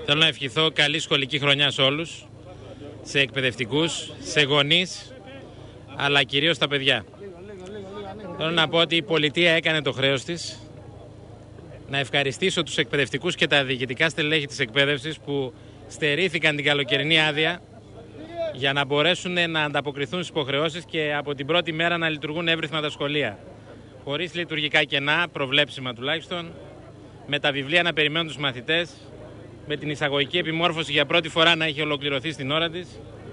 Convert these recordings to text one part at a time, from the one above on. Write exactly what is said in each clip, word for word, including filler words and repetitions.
Θέλω να ευχηθώ καλή σχολική χρονιά σε όλους, σε εκπαιδευτικούς, σε γονείς, αλλά κυρίως στα παιδιά. Θέλω να πω ότι η πολιτεία έκανε το χρέος της. Να ευχαριστήσω τους εκπαιδευτικούς και τα διοικητικά στελέχη της εκπαίδευσης που στερήθηκαν την καλοκαιρινή άδεια για να μπορέσουν να ανταποκριθούν στις υποχρεώσεις και από την πρώτη μέρα να λειτουργούν εύρυθμα τα σχολεία. Χωρίς λειτουργικά κενά, προβλέψιμα τουλάχιστον, με τα βιβλία να περιμένουν τους μαθητές, με την εισαγωγική επιμόρφωση για πρώτη φορά να έχει ολοκληρωθεί στην ώρα της.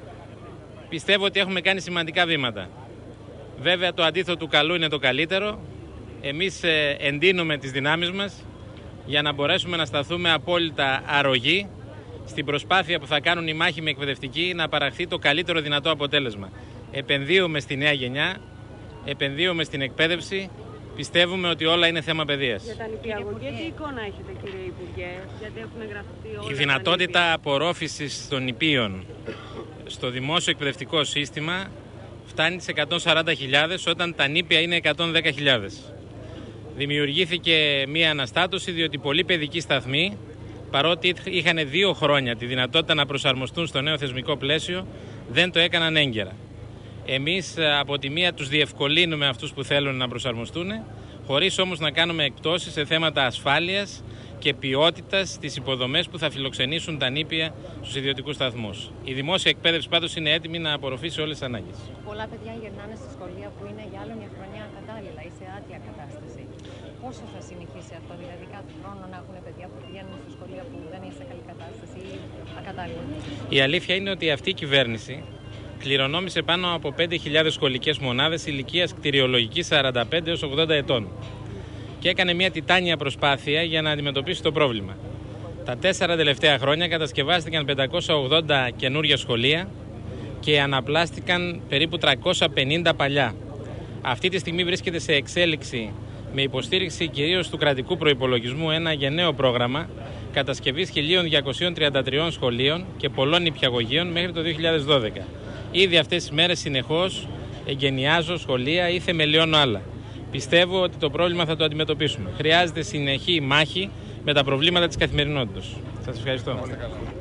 Πιστεύω ότι έχουμε κάνει σημαντικά βήματα. Βέβαια το αντίθετο του καλού είναι το καλύτερο. Εμείς εντείνουμε τις δυνάμεις μας για να μπορέσουμε να σταθούμε απόλυτα αρρωγοί στην προσπάθεια που θα κάνουν οι μάχημοι εκπαιδευτικοί να παραχθεί το καλύτερο δυνατό αποτέλεσμα. Επενδύουμε στη νέα γενιά, επενδύουμε στην εκπαίδευση, πιστεύουμε ότι όλα είναι θέμα παιδείας. Για τα νηπιαγωγεία, τι εικόνα έχετε, κύριε Υπουργέ, γιατί έχουν γραφτεί όλα. Η δυνατότητα απορρόφησης των νηπίων στο δημόσιο εκπαιδευτικό σύστημα φτάνει τις εκατόν σαράντα χιλιάδες όταν τα νήπια είναι εκατόν δέκα χιλιάδες. Δημιουργήθηκε μία αναστάτωση διότι πολλοί παιδικοί σταθμοί, παρότι είχαν δύο χρόνια τη δυνατότητα να προσαρμοστούν στο νέο θεσμικό πλαίσιο, δεν το έκαναν έγκαιρα. Εμείς από τη μία τους διευκολύνουμε αυτούς που θέλουν να προσαρμοστούν, χωρίς όμως να κάνουμε εκπτώσεις σε θέματα ασφάλειας και ποιότητας στις υποδομές που θα φιλοξενήσουν τα νήπια στους ιδιωτικούς σταθμούς. Η δημόσια εκπαίδευση πάντως είναι έτοιμη να απορροφήσει όλες τις ανάγκες. Πολλά παιδιά γυρνάνε στη σχολεία που είναι για άλλη μια χρονιά ακατάλληλα ή σε άτια κατάσταση. Πόσο θα συνεχίσει αυτό, δηλαδή κάθε χρόνο να έχουν παιδιά που πηγαίνουν στη σχολεία που δεν είναι σε καλή κατάσταση ή ακατάλληλα? Η αλήθεια είναι ότι αυτή η κυβέρνηση κληρονόμησε πάνω από πέντε χιλιάδες σχολικές μονάδες ηλικίας κτηριολογικής σαράντα πέντε έως ογδόντα ετών και έκανε μια τιτάνια προσπάθεια για να αντιμετωπίσει το πρόβλημα. Τα τέσσερα τελευταία χρόνια κατασκευάστηκαν πεντακόσια ογδόντα καινούργια σχολεία και αναπλάστηκαν περίπου τριακόσια πενήντα παλιά. Αυτή τη στιγμή βρίσκεται σε εξέλιξη με υποστήριξη κυρίως του κρατικού προϋπολογισμού ένα γενναίο πρόγραμμα κατασκευής χίλια διακόσια τριάντα τρία σχολείων και πολλών νηπιαγωγείων μέχρι το δύο χιλιάδες δώδεκα. Ήδη αυτές τις μέρες συνεχώς εγκαινιάζω σχολεία ή θεμελιώνω άλλα. Πιστεύω ότι το πρόβλημα θα το αντιμετωπίσουμε. Χρειάζεται συνεχή μάχη με τα προβλήματα της καθημερινότητας. Σας ευχαριστώ.